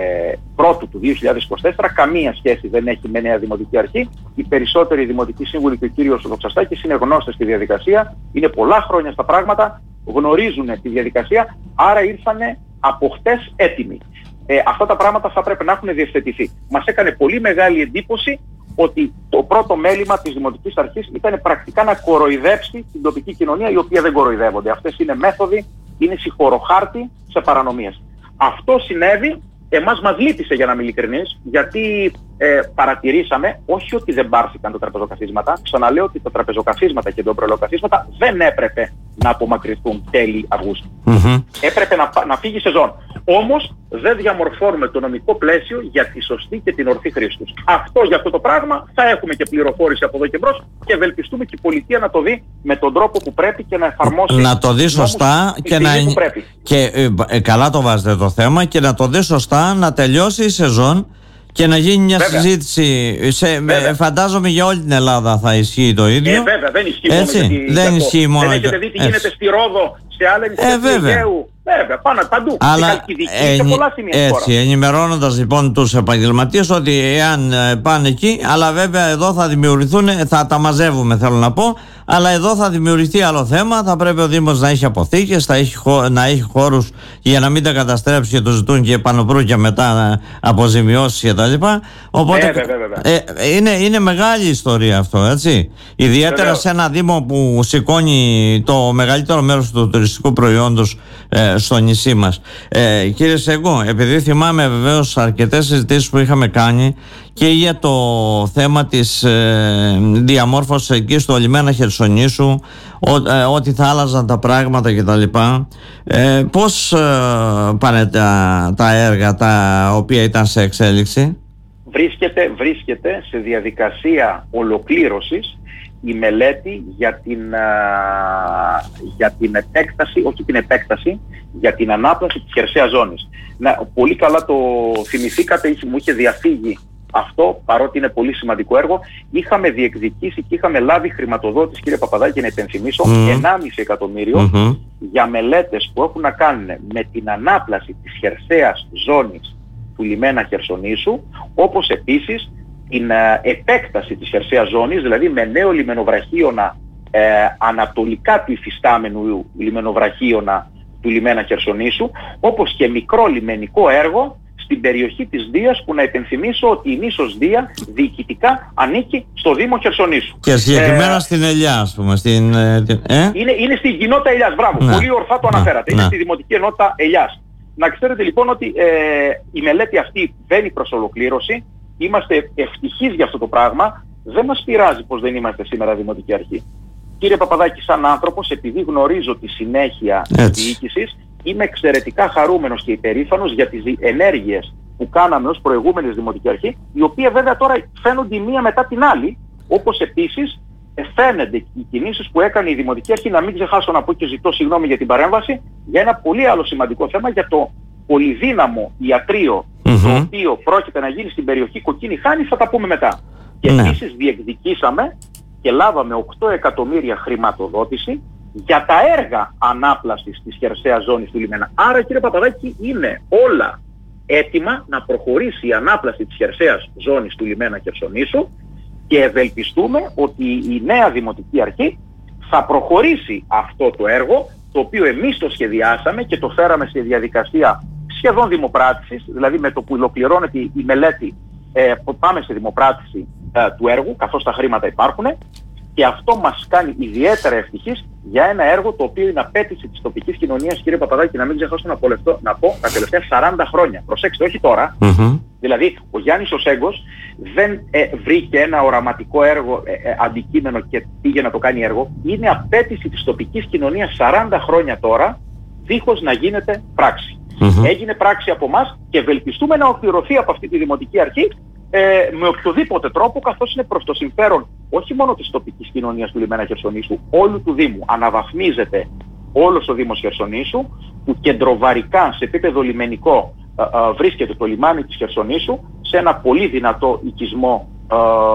πρώτου του δύο χιλιάδες είκοσι τέσσερα, καμία σχέση δεν έχει με νέα Δημοτική Αρχή. Οι περισσότεροι Δημοτικοί Σύμβουλοι και ο κύριος Δοξαστάκης είναι γνώστες στη διαδικασία, είναι πολλά χρόνια στα πράγματα, γνωρίζουν τη διαδικασία, άρα ήρθανε από χτες έτοιμοι. Ε, αυτά τα πράγματα θα πρέπει να έχουν διευθετηθεί. Μας έκανε πολύ μεγάλη εντύπωση ότι το πρώτο μέλημα της Δημοτικής Αρχής ήταν πρακτικά να κοροϊδέψει την τοπική κοινωνία, η οποία δεν κοροϊδεύονται. Αυτές είναι μέθοδοι, είναι συγχωροχάρτη σε παρανομίες. Αυτό συνέβη, εμάς μας λύπησε, για να είμαι ειλικρινής, γιατί ε, παρατηρήσαμε όχι ότι δεν πάρθηκαν τα τραπεζοκαθίσματα, ξαναλέω ότι τα τραπεζοκαθίσματα και τα ομπρελοκαθίσματα δεν έπρεπε να απομακρυνθούν τέλη Αυγούστου. Mm-hmm. Έπρεπε να, να φύγει η σεζόν. Όμως δεν διαμορφώνουμε το νομικό πλαίσιο για τη σωστή και την ορθή χρήση τους. Αυτό για αυτό το πράγμα θα έχουμε και πληροφόρηση από εδώ και μπρος και ευελπιστούμε και η πολιτεία να το δει με τον τρόπο που πρέπει και να εφαρμόσει. Να το δει σωστά και να. Και ε, ε, καλά το βάζετε το θέμα και να το δει σωστά, να τελειώσει η σεζόν και να γίνει μια βέβαια. συζήτηση. Σε, με, φαντάζομαι για όλη την Ελλάδα θα ισχύει το ίδιο. Ε, βέβαια, δεν ισχύει έτσι, μόνο γιατί, δεν ισχύει μόνο. Δεν έχετε δει τι γίνεται στη Ρόδο, σε άλλα νησιά του Αιγαίου. Βέβαια, πάνω παντού. Αλλά ε, σε πολλά σημεία έτσι, ενημερώνοντας λοιπόν τους επαγγελματίες ότι εάν πάνε εκεί, αλλά βέβαια εδώ θα δημιουργηθούν, θα τα μαζεύουμε θέλω να πω, αλλά εδώ θα δημιουργηθεί άλλο θέμα. Θα πρέπει ο Δήμος να έχει αποθήκες, θα έχει, να έχει χώρους για να μην τα καταστρέψει και το ζητούν και πανοπρούκια μετά αποζημιώσεις κτλ. Οπότε ε, βέβαια, βέβαια. Ε, είναι, είναι μεγάλη ιστορία αυτό, έτσι. Ιδιαίτερα βέβαια. σε ένα Δήμο που σηκώνει το μεγαλύτερο μέρος του τουριστικού προϊόντος ε, στο νησί μας. Ε, κύριε Σέγκο, επειδή θυμάμαι βεβαίως αρκετές συζητήσεις που είχαμε κάνει και για το θέμα της ε, διαμόρφωσης εκεί στο λιμένα Χερσονήσου, ό, ε, ότι θα άλλαζαν τα πράγματα κτλ. Ε, πώς ε, πάνε τα, τα έργα τα οποία ήταν σε εξέλιξη? Βρίσκεται, βρίσκεται σε διαδικασία ολοκλήρωσης η μελέτη για την, α, για την επέκταση, όχι την επέκταση, για την ανάπλαση της χερσαίας ζώνης. Να, πολύ καλά το θυμηθήκατε, μου είχε διαφύγει αυτό, παρότι είναι πολύ σημαντικό έργο. Είχαμε διεκδικήσει και είχαμε λάβει χρηματοδότηση, κύριε Παπαδάκη, να υπενθυμίσω, mm. ενάμιση εκατομμύριο mm-hmm. για μελέτες που έχουν να κάνουν με την ανάπλαση της χερσαίας ζώνης του λιμένα Χερσονήσου, όπως επίσης την ε, επέκταση της χερσαίας ζώνης, δηλαδή με νέο λιμενοβραχίωνα ε, ανατολικά του υφιστάμενου λιμενοβραχίωνα του λιμένα Χερσονήσου, όπως και μικρό λιμενικό έργο στην περιοχή της Δίας, που να υπενθυμίσω ότι η νήσος Δία διοικητικά ανήκει στο Δήμο Χερσονήσου. Και συγκεκριμένα ε, στην Ελιά, ας πούμε. Στην, ε, είναι, είναι στην κοινότητα Ελιάς, μπράβο, ναι. Πολύ ορθά το αναφέρατε. Ναι. Είναι στη Δημοτική Ενότητα Ελιάς. Να ξέρετε λοιπόν ότι ε, η μελέτη αυτή βαίνει προς ολοκλήρωση. Είμαστε ευτυχείς για αυτό το πράγμα. Δεν μας πειράζει πως δεν είμαστε σήμερα Δημοτική Αρχή. Κύριε Παπαδάκη, σαν άνθρωπος, επειδή γνωρίζω τη συνέχεια της διοίκησης, είμαι εξαιρετικά χαρούμενος και υπερήφανος για τις ενέργειες που κάναμε ως προηγούμενη Δημοτική Αρχή, η οποία βέβαια τώρα φαίνονται η μία μετά την άλλη, όπως επίσης φαίνονται οι κινήσεις που έκανε η Δημοτική Αρχή, να μην ξεχάσω να πω και ζητώ συγγνώμη για την παρέμβαση, για ένα πολύ άλλο σημαντικό θέμα, για το πολυδύναμο ιατρείο, mm-hmm. το οποίο πρόκειται να γίνει στην περιοχή Κοκκίνη Χάνη, θα τα πούμε μετά. Και ναι. επίσης διεκδικήσαμε και λάβαμε οκτώ εκατομμύρια χρηματοδότηση για τα έργα ανάπλασης της χερσαίας ζώνης του λιμένα. Άρα, κύριε Παπαδάκη, είναι όλα έτοιμα να προχωρήσει η ανάπλαση της χερσαίας ζώνης του λιμένα Χερσονήσου και ευελπιστούμε ότι η νέα Δημοτική Αρχή θα προχωρήσει αυτό το έργο, το οποίο εμείς το σχεδιάσαμε και το φέραμε στη διαδικασία σχεδόν δημοπράτησης, δηλαδή με το που ολοκληρώνεται η μελέτη ε, πάμε στη δημοπράτηση ε, του έργου, καθώς τα χρήματα υπάρχουν. Και αυτό μας κάνει ιδιαίτερα ευτυχείς για ένα έργο το οποίο είναι απέτηση της τοπικής κοινωνίας, κύριε Παπαδάκη, να μην ξεχάσω να, απολευτώ, να πω τα τελευταία σαράντα χρόνια. Προσέξτε, όχι τώρα. Mm-hmm. Δηλαδή, ο Γιάννης ο Σέγκος δεν ε, βρήκε ένα οραματικό έργο, ε, ε, αντικείμενο και πήγε να το κάνει έργο. Είναι απέτηση της τοπικής κοινωνίας σαράντα χρόνια τώρα, δίχως να γίνεται πράξη. Mm-hmm. Έγινε πράξη από εμάς και ευελπιστούμε να ολοκληρωθεί από αυτή τη Δημοτική Αρχή Ε, με οποιοδήποτε τρόπο, καθώς είναι προς το συμφέρον όχι μόνο της τοπικής κοινωνίας του λιμένα Χερσονήσου, όλου του Δήμου. Αναβαθμίζεται όλος ο Δήμος Χερσονήσου, που κεντροβαρικά σε επίπεδο λιμενικό α, α, βρίσκεται το λιμάνι της Χερσονήσου σε ένα πολύ δυνατό οικισμό α,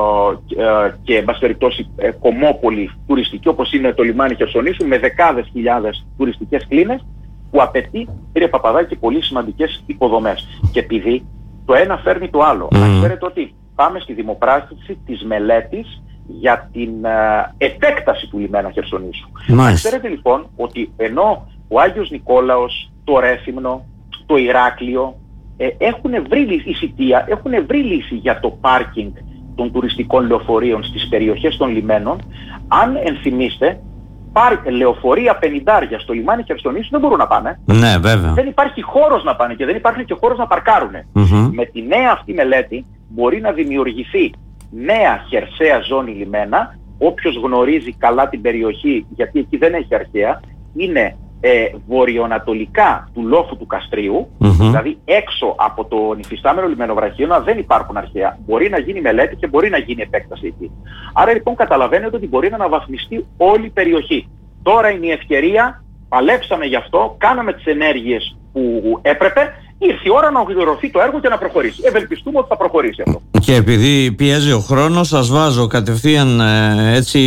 α, και εν πάση περιπτώσει ε, κομμόπολη τουριστική, όπως είναι το λιμάνι Χερσονήσου, με δεκάδες χιλιάδες τουριστικές κλίνες, που απαιτεί, κύριε Παπαδάκη, πολύ σημαντικές υποδομές. Και επειδή το ένα φέρνει το άλλο. Mm. Να ξέρετε ότι πάμε στη δημοπράτηση της μελέτης για την uh, επέκταση του λιμένα Χερσονήσου. Nice. Να ξέρετε λοιπόν ότι ενώ ο Άγιος Νικόλαος, το Ρέθυμνο, το Ηράκλειο ε, έχουν βρει λύση, η Σιτία, έχουν βρει λύση για το πάρκινγκ των τουριστικών λεωφορείων στις περιοχές των λιμένων. Αν ενθυμίστε, λεωφορεία πενηντάρια στο λιμάνι Χερσονήσου δεν μπορούν να πάνε. Ναι, βέβαια. Δεν υπάρχει χώρος να πάνε και δεν υπάρχει και χώρος να παρκάρουν. Mm-hmm. Με τη νέα αυτή μελέτη μπορεί να δημιουργηθεί νέα χερσαία ζώνη λιμένα. Όποιος γνωρίζει καλά την περιοχή, γιατί εκεί δεν έχει αρχαία, είναι ε, βορειοανατολικά του λόφου του Καστρίου, mm-hmm. δηλαδή έξω από τον υφιστάμενο λιμενοβραχίωνα δεν υπάρχουν αρχαία. Μπορεί να γίνει μελέτη και μπορεί να γίνει επέκταση εκεί. Άρα λοιπόν καταλαβαίνετε ότι μπορεί να αναβαθμιστεί όλη η περιοχή. Τώρα είναι η ευκαιρία, παλέψαμε γι' αυτό, κάναμε τις ενέργειες που έπρεπε, ήρθε η ώρα να ολοκληρωθεί το έργο και να προχωρήσει. Ευελπιστούμε ότι θα προχωρήσει αυτό. Και επειδή πιέζει ο χρόνος, σας βάζω κατευθείαν έτσι,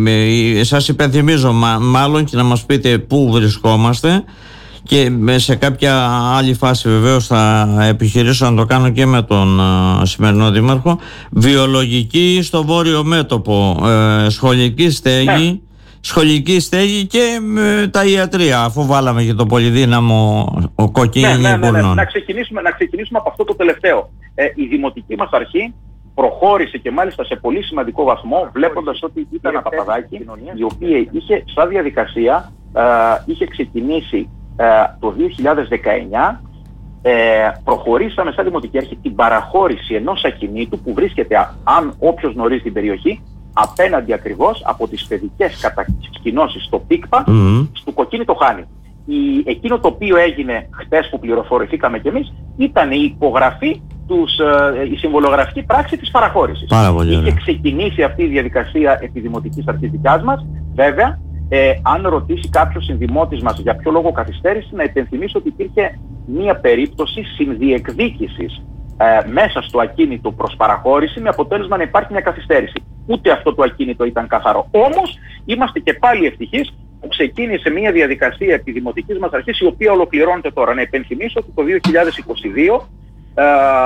σας υπενθυμίζω μα, μάλλον και να μας πείτε πού βρισκόμαστε, και σε κάποια άλλη φάση βεβαίως θα επιχειρήσω να το κάνω και με τον uh, σημερινό Δήμαρχο. Βιολογική στο βόρειο μέτωπο, ε, σχολική στέγη, ναι. Σχολική στέγη και ε, τα ιατρία, αφού βάλαμε και το πολυδύναμο ο Κοκκίνη ναι, ναι, ναι, ναι. Να, ξεκινήσουμε, να ξεκινήσουμε από αυτό το τελευταίο. Ε, η Δημοτική μας Αρχή προχώρησε και μάλιστα σε πολύ σημαντικό βαθμό, βλέποντας ότι ήταν ένα Παπαδάκη, η οποία είχε σαν διαδικασία ε, είχε ξεκινήσει ε, το δύο χιλιάδες δεκαεννιά. Ε, προχωρήσαμε σαν Δημοτική Αρχή την παραχώρηση ενός ακινήτου που βρίσκεται, αν όποιος γνωρίζει την περιοχή, απέναντι ακριβώς από τις παιδικές κατασκηνώσεις στο ΠΙΚΠΑ, mm-hmm. στο Κοκκίνη το Χάνη. Η, εκείνο το οποίο έγινε χτες που πληροφορηθήκαμε κι εμείς ήταν η υπογραφή τους, η συμβολογραφική πράξη της παραχώρησης. Πάρα πολύ ωραία. Είχε ξεκινήσει αυτή η διαδικασία επί δημοτικής αρχής δικιάς μας. Βέβαια, ε, αν ρωτήσει κάποιος συνδημότης μας για ποιο λόγο καθυστέρηση, να υπενθυμίσω ότι υπήρχε μία περίπτωση συνδιεκδίκησης ε, μέσα στο ακίνητο προς παραχώρηση, με αποτέλεσμα να υπάρχει μια καθυστέρηση. Ούτε αυτό το ακίνητο ήταν καθαρό. Όμως, είμαστε και πάλι ευτυχείς που ξεκίνησε μια διαδικασία επί δημοτικής μας αρχής, η οποία ολοκληρώνεται τώρα. Να υπενθυμίσω ότι το δύο χιλιάδες είκοσι δύο ε,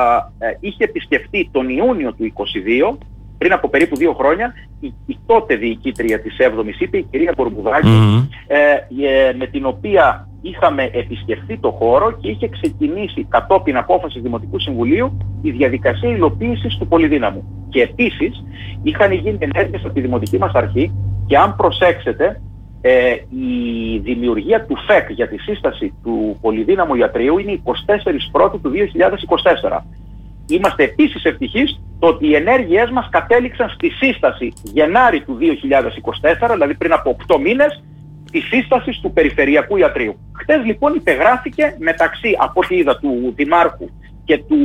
ε, είχε επισκεφτεί τον Ιούνιο του είκοσι δύο, πριν από περίπου δύο χρόνια, η, η τότε διοικήτρια της έβδομης ΥΠΕ, η κυρία Μπορμπουδάκη, mm-hmm. ε, ε, με την οποία είχαμε επισκεφθεί το χώρο και είχε ξεκινήσει κατόπιν απόφασης Δημοτικού Συμβουλίου η διαδικασία υλοποίησης του πολυδύναμου. Και επίσης είχαν γίνει ενέργειες από τη Δημοτική μας Αρχή και αν προσέξετε, ε, η δημιουργία του ΦΕΚ για τη σύσταση του πολυδύναμου ιατρείου είναι εικοστή τέταρτη Πρώτου του δύο χιλιάδες είκοσι τέσσερα. Είμαστε επίσης ευτυχείς το ότι οι ενέργειές μας κατέληξαν στη σύσταση Γενάρη του δύο χιλιάδες είκοσι τέσσερα, δηλαδή πριν από οκτώ μήνες, τη σύσταση του Περιφερειακού Ιατρείου. Χτες λοιπόν υπεγράφηκε μεταξύ, από ό,τι είδα, του Δημάρχου και του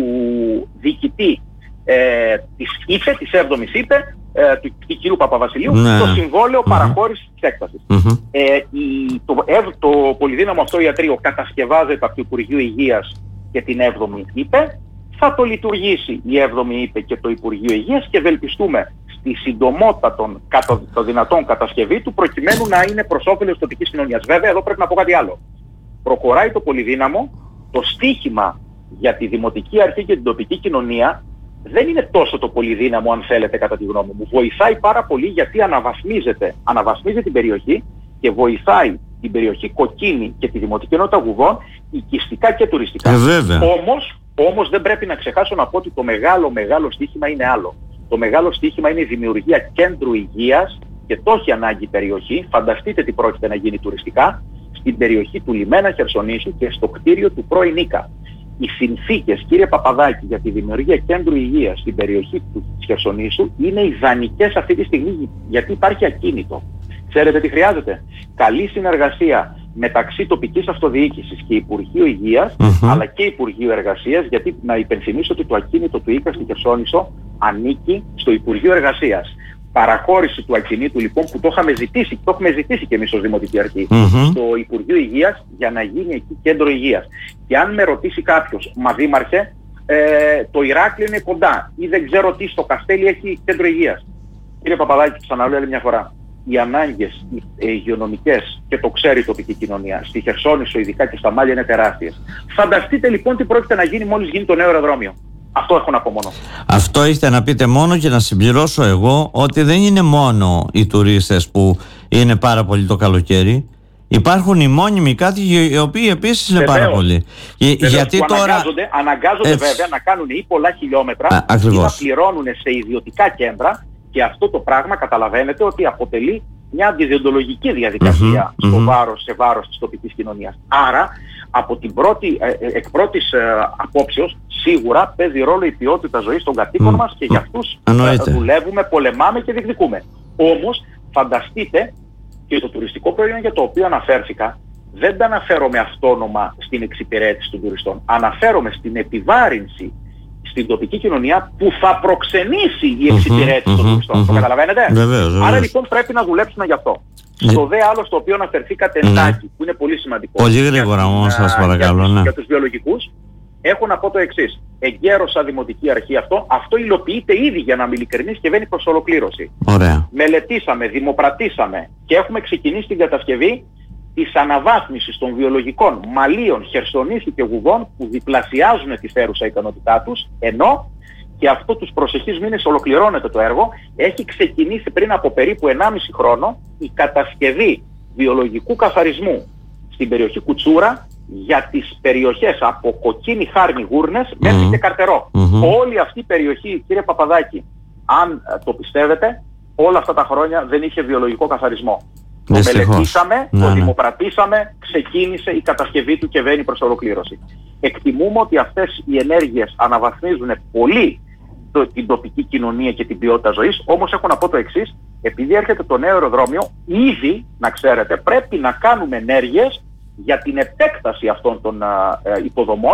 διοικητή ε, της ΥΠΕ, της έβδομης ΥΠΕ, ε, του, του κ. Παπαβασιλείου, ναι. το συμβόλαιο mm-hmm. παραχώρησης της έκτασης. Mm-hmm. Ε, η, το, ε, το πολυδύναμο αυτό ιατρείο κατασκευάζεται από το Υπουργείο Υγείας και την έβδομη ΥΠΕ. Θα το λειτουργήσει η έβδομη ΥΠΕ και το Υπουργείο Υγείας και ευελπιστούμε στη συντομότατον κατά το δυνατόν κατασκευή του, προκειμένου να είναι προς όφελος της τοπικής κοινωνίας. Βέβαια, εδώ πρέπει να πω κάτι άλλο. Προχωράει το πολυδύναμο, το στίχημα για τη Δημοτική Αρχή και την τοπική κοινωνία δεν είναι τόσο το πολυδύναμο, αν θέλετε, κατά τη γνώμη μου. Βοηθάει πάρα πολύ γιατί αναβαθμίζεται, αναβαθμίζει την περιοχή και βοηθάει την περιοχή Κοκκίνη και τη Δημοτική Ενότητα Γουδών οικιστικά και τουριστικά. Ε, βέβαια. Όμως, όμως δεν πρέπει να ξεχάσω να πω ότι το μεγάλο μεγάλο στίχημα είναι άλλο. Το μεγάλο στίχημα είναι η δημιουργία κέντρου υγείας και το έχει ανάγκη η περιοχή. Φανταστείτε τι πρόκειται να γίνει τουριστικά στην περιοχή του Λιμένα Χερσονήσου και στο κτίριο του πρώην Ίκα. Οι συνθήκες, κύριε Παπαδάκη, για τη δημιουργία κέντρου υγείας στην περιοχή του Χερσονήσου είναι ιδανικές αυτή τη στιγμή, γιατί υπάρχει ακίνητο. Ξέρετε τι χρειάζεται? Καλή συνεργασία μεταξύ τοπικής αυτοδιοίκησης και Υπουργείου Υγείας, mm-hmm. αλλά και Υπουργείου Εργασίας, γιατί να υπενθυμίσω ότι το ακίνητο του Ίκα στη Χερσόνησο ανήκει στο Υπουργείο Εργασίας. Παραχώρηση του ακινήτου λοιπόν, που το είχαμε ζητήσει, το έχουμε ζητήσει και εμείς ως Δημοτική Αρχή, mm-hmm. στο Υπουργείο Υγείας, για να γίνει εκεί κέντρο υγείας. Και αν με ρωτήσει κάποιος, μα δήμαρχε, ε, το Ηράκλειο είναι κοντά ή δεν ξέρω τι, στο Καστέλι έχει κέντρο υγείας. Κύριε Παπαδάκη, ξαναλέω άλλη μια φορά. Οι ανάγκες οι υγειονομικές, και το ξέρει η τοπική κοινωνία, στη Χερσόνησο ειδικά και στα Μάλια, είναι τεράστιες. Φανταστείτε λοιπόν τι πρόκειται να γίνει μόλις γίνει το νέο αεροδρόμιο. Αυτό έχω να πω μόνο. Αυτό έχετε να πείτε μόνο, και να συμπληρώσω εγώ ότι δεν είναι μόνο οι τουρίστες που είναι πάρα πολύ το καλοκαίρι. Υπάρχουν οι μόνιμοι κάτοικοι, οι οποίοι επίσης είναι πάρα πολλοί. Γιατί τώρα αναγκάζονται, αναγκάζονται βέβαια να κάνουν ή πολλά χιλιόμετρα Α, ή να πληρώνουν σε ιδιωτικά κέντρα. Και αυτό το πράγμα καταλαβαίνετε ότι αποτελεί μια αντιδιοντολογική διαδικασία mm-hmm, στο mm-hmm. βάρος, σε βάρος της τοπικής κοινωνίας. Άρα, από την πρώτη, ε, εκ πρώτης ε, απόψεως, σίγουρα παίζει ρόλο η ποιότητα ζωής των κατοίκων mm-hmm. μας και για αυτούς ε, δουλεύουμε, πολεμάμε και διεκδικούμε. Όμως, φανταστείτε και το τουριστικό προϊόν για το οποίο αναφέρθηκα, δεν τα αναφέρομαι αυτόνομα στην εξυπηρέτηση των τουριστών. Αναφέρομαι στην επιβάρυνση στην τοπική κοινωνία που θα προξενήσει η εξυπηρέτηση mm-hmm, των τουριστών. Mm-hmm. Το καταλαβαίνετε? Βεβαίως, βεβαίως. Άρα λοιπόν πρέπει να δουλέψουμε γι' αυτό. Yeah. Στο δε άλλο στο οποίο αναφερθήκατε, mm-hmm. εντάκι, που είναι πολύ σημαντικό. Πολύ γρήγορα όμως, σας παρακαλώ. Για, ναι. για τους βιολογικούς, έχω να πω το εξής. Εγκαίρως σαν Δημοτική Αρχή αυτό, αυτό υλοποιείται ήδη, για να είμαι ειλικρινής, και βαίνει προς ολοκλήρωση. Ωραία. Μελετήσαμε, δημοπρατήσαμε και έχουμε ξεκινήσει την κατασκευή της αναβάθμισης των βιολογικών Μαλίων, Χερσονήσου και Γουδών, που διπλασιάζουν τη φέρουσα ικανότητά τους, ενώ και αυτό τους προσεχείς μήνες ολοκληρώνεται το έργο. Έχει ξεκινήσει πριν από περίπου ενάμιση χρόνο η κατασκευή βιολογικού καθαρισμού στην περιοχή Κουτσούρα για τις περιοχές από Κοκκίνη, Χάρνη, Γούρνες μέχρι mm-hmm. και Καρτερό. Mm-hmm. Όλη αυτή η περιοχή, κύριε Παπαδάκη, αν το πιστεύετε, όλα αυτά τα χρόνια δεν είχε βιολογικό καθαρισμό. Το μελετήσαμε, ναι, το δημοπρατήσαμε, ναι. ξεκίνησε η κατασκευή του και βαίνει προς ολοκλήρωση. Εκτιμούμε ότι αυτές οι ενέργειες αναβαθμίζουν πολύ το, την τοπική κοινωνία και την ποιότητα ζωής, όμως έχω να πω το εξής, επειδή έρχεται το νέο αεροδρόμιο, ήδη, να ξέρετε, πρέπει να κάνουμε ενέργειες για την επέκταση αυτών των α, ε, υποδομών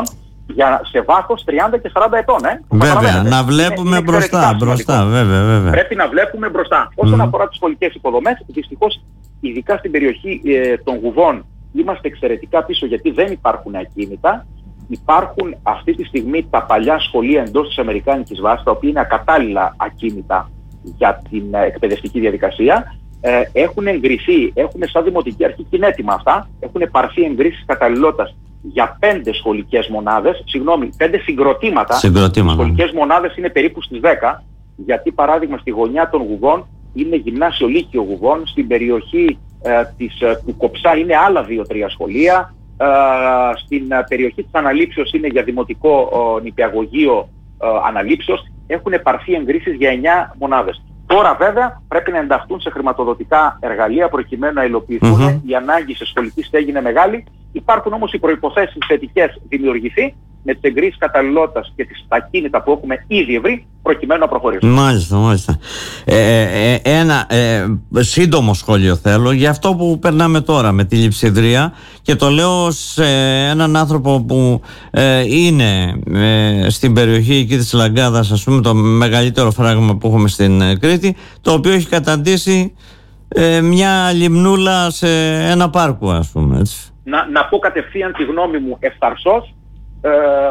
για, σε βάθος τριάντα και σαράντα ετών. Ε, βέβαια, να βλέπουμε είναι, είναι μπροστά, μπροστά βέβαια, βέβαια. Πρέπει να βλέπουμε μπροστά. Όσον mm. αφορά τις σχολικές υποδομές, δυστυχώς, ειδικά στην περιοχή ε, των Γουβών, είμαστε εξαιρετικά πίσω γιατί δεν υπάρχουν ακίνητα. Υπάρχουν αυτή τη στιγμή τα παλιά σχολεία εντός της αμερικάνικης βάσης, τα οποία είναι ακατάλληλα ακίνητα για την εκπαιδευτική διαδικασία. Ε, έχουν εγκριθεί, έχουμε σαν δημοτική αρχή και είναι έτοιμα αυτά, έχουν πάρθει εγκρίσεις καταλληλότητας για πέντε σχολικές μονάδες, συγγνώμη, πέντε συγκροτήματα. Συγκροτήματα. Σχολικές μονάδες είναι περίπου στις δέκα, γιατί παράδειγμα στη γωνιά των Γουβών είναι γυμνάσιο λύκειο Γουβών, στην περιοχή ε, της, ε, του Κοψά είναι άλλα δύο τρία σχολεία, ε, στην ε, περιοχή της Αναλήψεως είναι για δημοτικό ε, νηπιαγωγείο ε, Αναλήψεως, έχουν πάρθει εγκρίσεις για εννιά μονάδες. Τώρα βέβαια πρέπει να ενταχθούν σε χρηματοδοτικά εργαλεία προκειμένου να υλοποιηθούν. Mm-hmm. Η ανάγκη σε σχολική στέγη είναι μεγάλη. Υπάρχουν όμως οι προϋποθέσεις θετικές δημιουργηθεί με τις εγκρίσεις καταλληλότητας και τις ακίνητα που έχουμε ήδη βρει προκειμένου να προχωρήσουμε. Μάλιστα, μάλιστα. Ε, ε, ένα ε, σύντομο σχόλιο θέλω για αυτό που περνάμε τώρα με τη Λειψιδρία και το λέω σε έναν άνθρωπο που ε, είναι ε, στην περιοχή εκεί της Λαγκάδας, ας πούμε, το μεγαλύτερο φράγμα που έχουμε στην ε, Κρήτη, το οποίο έχει καταντήσει ε, μια λιμνούλα σε ένα πάρκο, ας πούμε, έτσι. Να, να πω κατευθείαν τη γνώμη μου ευθαρσώς ε,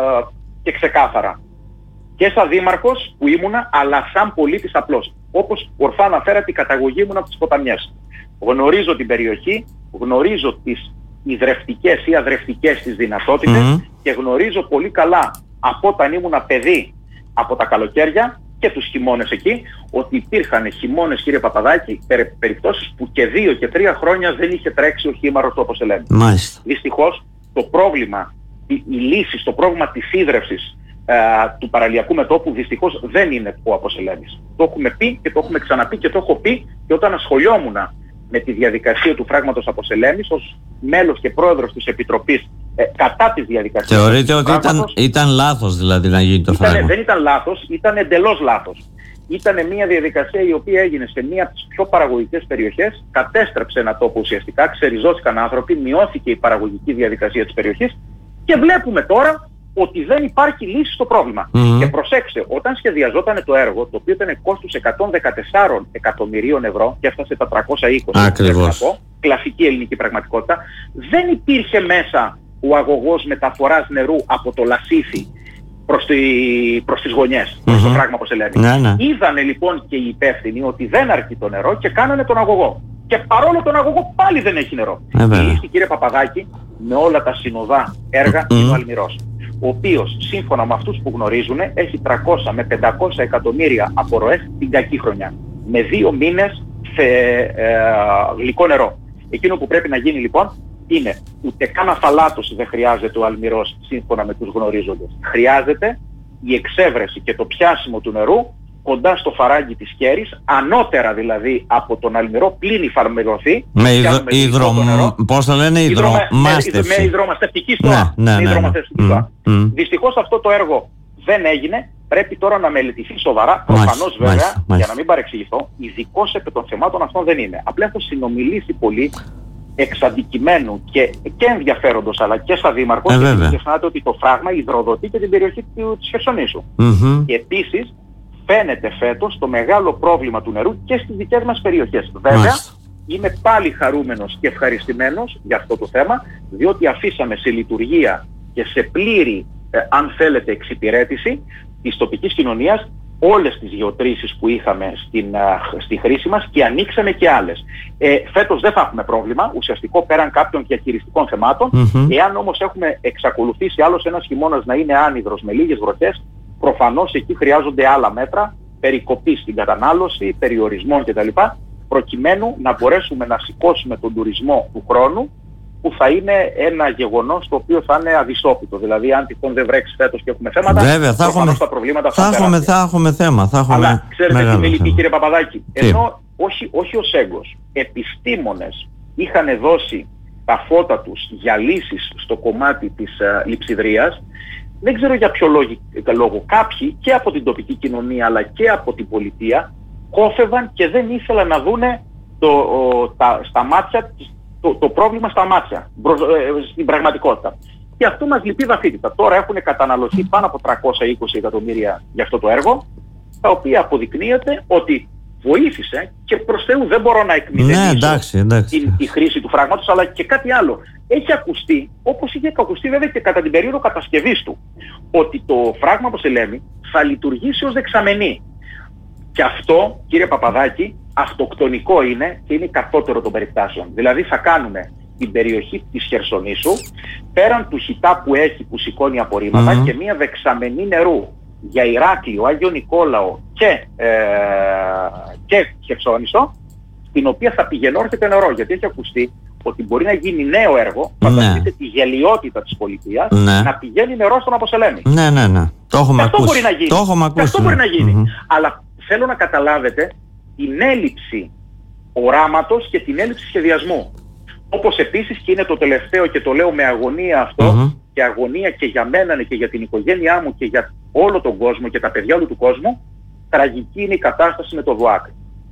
και ξεκάθαρα. Και σαν δήμαρχος που ήμουνα, αλλά σαν πολίτης απλός. Όπως ορθά αναφέρατε, η καταγωγή μου από τις ποταμιές. Γνωρίζω την περιοχή, γνωρίζω τις υδρευτικές ή αδρευτικές της δυνατότητες mm-hmm. και γνωρίζω πολύ καλά από όταν ήμουνα παιδί από τα καλοκαίρια και τους χειμώνες εκεί, ότι υπήρχαν χειμώνες, κύριε Παπαδάκη, περι, περιπτώσεις που και δύο και τρία χρόνια δεν είχε τρέξει ο χήμαρος του Αποσελέμη. Μάλιστα. Δυστυχώς το πρόβλημα, η, η λύση στο πρόβλημα της ίδρευσης ε, του παραλιακού μετώπου δυστυχώς δεν είναι ο Αποσελέμης. Το έχουμε πει και το έχουμε ξαναπεί και το έχω πει και όταν ασχολιόμουν με τη διαδικασία του φράγματος Αποσελέμης ως μέλος και πρόεδρος της Επιτροπής ε, κατά της διαδικασίας. Θεωρείτε ότι ήταν, ήταν λάθος δηλαδή να γίνει το ήταν, φράγμα? Δεν ήταν λάθος, ήταν εντελώς λάθος. Ήταν μια διαδικασία η οποία έγινε σε μια από τις πιο παραγωγικές περιοχές, κατέστρεψε ένα τόπο ουσιαστικά, ξεριζώθηκαν άνθρωποι, μειώθηκε η παραγωγική διαδικασία της περιοχής και βλέπουμε τώρα ότι δεν υπάρχει λύση στο πρόβλημα. Mm-hmm. Και προσέξτε, όταν σχεδιαζόταν το έργο, το οποίο ήταν κόστος εκατόν δεκατέσσερα εκατομμυρίων ευρώ και έφτασε τα τριακόσια είκοσι, ακριβώς, πω, κλασική ελληνική πραγματικότητα, δεν υπήρχε μέσα ο αγωγός μεταφοράς νερού από το Λασίθι προς, τη, προς τις γωνιές, προς mm-hmm. το πράγμα όπως ελέγχει. Ναι, ναι. Είδανε λοιπόν και οι υπεύθυνοι ότι δεν αρκεί το νερό και κάνανε τον αγωγό. Και παρόλο τον αγωγό πάλι δεν έχει νερό. Ε, η λύση, κύριε Παπαδάκη, με όλα τα συνοδά έργα mm-hmm. είναι ο Αλμυρός, ο οποίος σύμφωνα με αυτούς που γνωρίζουν έχει τριακόσια με πεντακόσια εκατομμύρια απορροές την κακή χρονιά. Με δύο μήνες σε ε, γλυκό νερό. Εκείνο που πρέπει να γίνει λοιπόν είναι ούτε καν αφαλάτωση δεν χρειάζεται ο Αλμυρός σύμφωνα με τους γνωρίζοντες. Χρειάζεται η εξέβρεση και το πιάσιμο του νερού κοντά στο φαράγγι της Κέρης, ανώτερα δηλαδή από τον Αλμυρό, πλην υφαρμυρωθεί. Με υδρο... πώς το λένε, υδρομάστευση. Με υδρομαστευτική στοά. Ναι, ναι, ναι, ναι. Mm, mm. Δυστυχώς αυτό το έργο δεν έγινε. Πρέπει τώρα να μελετηθεί σοβαρά. Προφανώς βέβαια, μάλιστα, μάλιστα. για να μην παρεξηγηθώ, ειδικός επί των θεμάτων αυτών δεν είμαι. Απλά έχω συνομιλήσει πολύ εξ αντικειμένου και, και ενδιαφέροντος αλλά και σαν δήμαρχος, ε, και ξεχνάτε ότι το φράγμα υδροδοτεί και την περιοχή της Χερσονήσου. Mm-hmm. Και επίσης φαίνεται φέτος το μεγάλο πρόβλημα του νερού και στις δικές μας περιοχές. Βέβαια, μάλιστα. είμαι πάλι χαρούμενος και ευχαριστημένος για αυτό το θέμα, διότι αφήσαμε σε λειτουργία και σε πλήρη, ε, αν θέλετε, εξυπηρέτηση της τοπικής κοινωνίας όλες τις γεωτρήσεις που είχαμε στην, uh, στη χρήση μας και ανοίξαμε και άλλες. Ε, φέτος δεν θα έχουμε πρόβλημα, ουσιαστικό πέραν κάποιων διαχειριστικών θεμάτων. Mm-hmm. Εάν όμως έχουμε εξακολουθήσει άλλος ένας χειμώνας να είναι άνυδρος με λίγες βροχές, προφανώς εκεί χρειάζονται άλλα μέτρα, περικοπή στην κατανάλωση, περιορισμών κτλ. Προκειμένου να μπορέσουμε να σηκώσουμε τον τουρισμό του χρόνου, που θα είναι ένα γεγονός το οποίο θα είναι αδυσόπιτο. Δηλαδή, αν τυχόν δεν βρέξει φέτος και έχουμε θέματα, βέβαια, θα έχουμε, τα προβλήματα θα, θα, έχουμε, θα έχουμε θέμα. Θα έχουμε Αλλά ξέρετε τι με λυπεί, κύριε Παπαδάκη, τι? ενώ όχι, όχι ως έγκος, επιστήμονες είχαν δώσει τα φώτα τους για λύσεις στο κομμάτι της uh, Λειψιδρίας, δεν ξέρω για ποιο λόγο, λόγο κάποιοι και από την τοπική κοινωνία αλλά και από την πολιτεία κόφευαν και δεν ήθελαν να δούνε το, ο, τα, στα μάτια Το, το πρόβλημα στα μάτια, μπρος, ε, στην πραγματικότητα. Και αυτό μας λυπεί βαθύτατα. Τώρα έχουν καταναλωθεί πάνω από τριακόσια είκοσι εκατομμύρια για αυτό το έργο, τα οποία αποδεικνύεται ότι βοήθησε και προς Θεού δεν μπορώ να εκμηδενήσω ναι, εντάξει, εντάξει. Τη, τη χρήση του φράγματος, αλλά και κάτι άλλο. Έχει ακουστεί, όπως είχε ακουστεί βέβαια και κατά την περίοδο κατασκευής του, ότι το φράγμα από Σελέμη θα λειτουργήσει ως δεξαμενή. Και αυτό, κύριε Παπαδάκη, αυτοκτονικό είναι και είναι κατώτερο των περιπτώσεων. Δηλαδή θα κάνουμε την περιοχή της Χερσονήσου, πέραν του χιτά που έχει που σηκώνει απορρίμματα, mm-hmm. και μια δεξαμενή νερού για Ηράκλειο, Άγιο Νικόλαο και, ε, και Χερσόνησο, στην οποία θα πηγαινόρθεται νερό. Γιατί έχει ακουστεί ότι μπορεί να γίνει νέο έργο, ναι. φανταστείτε τη γελιότητα της πολιτείας, ναι. να πηγαίνει νερό στον Αποσελέμη. Ναι, ναι, ναι. Το έχουμε αυτό ακούσει. Μπορεί να γίνει. Το έχουμε ακούσει. Αυτό ναι. μπορεί να γίνει. Mm-hmm. Αλλά θέλω να καταλάβετε την έλλειψη οράματος και την έλλειψη σχεδιασμού. Όπως επίσης, και είναι το τελευταίο και το λέω με αγωνία αυτό, mm-hmm. και αγωνία και για μένα και για την οικογένειά μου και για όλο τον κόσμο και τα παιδιά όλου του κόσμου, τραγική είναι η κατάσταση με το ΔΟΑΚ.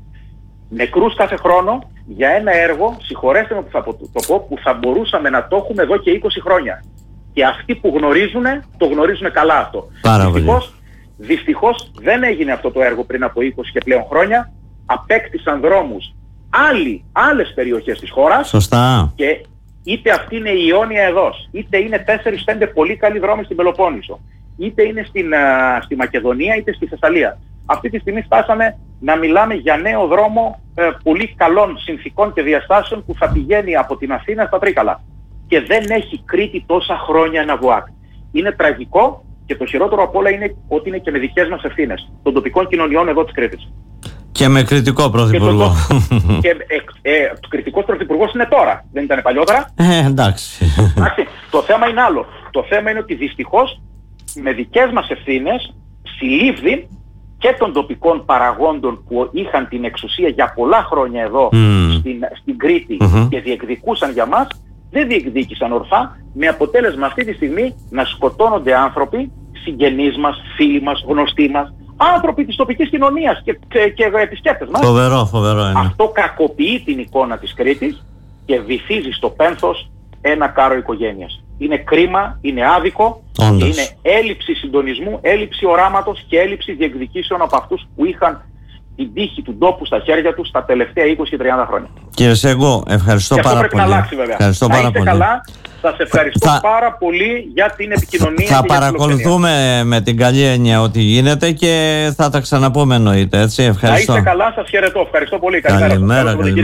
Νεκρούς κάθε χρόνο για ένα έργο, συγχωρέστε με που θα το πω, που θα μπορούσαμε να το έχουμε εδώ και είκοσι χρόνια. Και αυτοί που γνωρίζουν, το γνωρίζουν καλά αυτό. Δυστυχώς, δυστυχώς δεν έγινε αυτό το έργο πριν από είκοσι και πλέον χρόνια. Απέκτησαν δρόμους άλλοι, άλλες περιοχές της χώρας. Σωστά. Και είτε αυτή είναι η Ιόνια Εδώς, είτε είναι τέσσερις πέντε πολύ καλοί δρόμοι στην Πελοπόννησο, είτε είναι στην, α, στη Μακεδονία, είτε στη Θεσσαλία. Αυτή τη στιγμή φτάσαμε να μιλάμε για νέο δρόμο ε, πολύ καλών συνθηκών και διαστάσεων που θα πηγαίνει από την Αθήνα στα Τρίκαλα. Και δεν έχει Κρήτη τόσα χρόνια ένα ΒΟΑΚ. Είναι τραγικό και το χειρότερο απ' όλα είναι ότι είναι και με δικές μας ευθύνες των τοπικών κοινωνιών εδώ της Κρήτης. Και με κριτικό πρωθυπουργό. Και, το, και ε, ε, το κριτικός πρωθυπουργός είναι τώρα, δεν ήταν παλιότερα. Ε, εντάξει. εντάξει. Το θέμα είναι άλλο. Το θέμα είναι ότι δυστυχώς με δικές μας ευθύνες συλλήφθη και των τοπικών παραγόντων που είχαν την εξουσία για πολλά χρόνια εδώ mm. στην, στην Κρήτη mm-hmm. και διεκδικούσαν για μας, δεν διεκδίκησαν ορθά, με αποτέλεσμα αυτή τη στιγμή να σκοτώνονται άνθρωποι, συγγενείς μας, φίλοι μας, γνωστοί μας, άνθρωποι της τοπικής κοινωνίας και, και, και επισκέπτες μας. Φοβερό, φοβερό είναι. Αυτό κακοποιεί την εικόνα της Κρήτης και βυθίζει στο πένθος ένα κάρο οικογένειας. Είναι κρίμα, είναι άδικο. Όντως. Και είναι έλλειψη συντονισμού, έλλειψη οράματος και έλλειψη διεκδικήσεων από αυτούς που είχαν την τύχη του τόπου στα χέρια τους τα τελευταία είκοσι με τριάντα χρόνια. Κύριε Σέγκο, ευχαριστώ πάρα πολύ. Και αυτό πρέπει να αλλάξει βέβαια. Ευχαριστώ να πάρα είστε πολύ. καλά. Σας ευχαριστώ θα... πάρα πολύ για την επικοινωνία. Θα και παρακολουθούμε με την καλή έννοια ό,τι γίνεται και θα τα ξαναπούμε εννοείται. Έτσι. Ευχαριστώ. Να είστε καλά, σας χαιρετώ. Ευχαριστώ πολύ. Καλημέρα.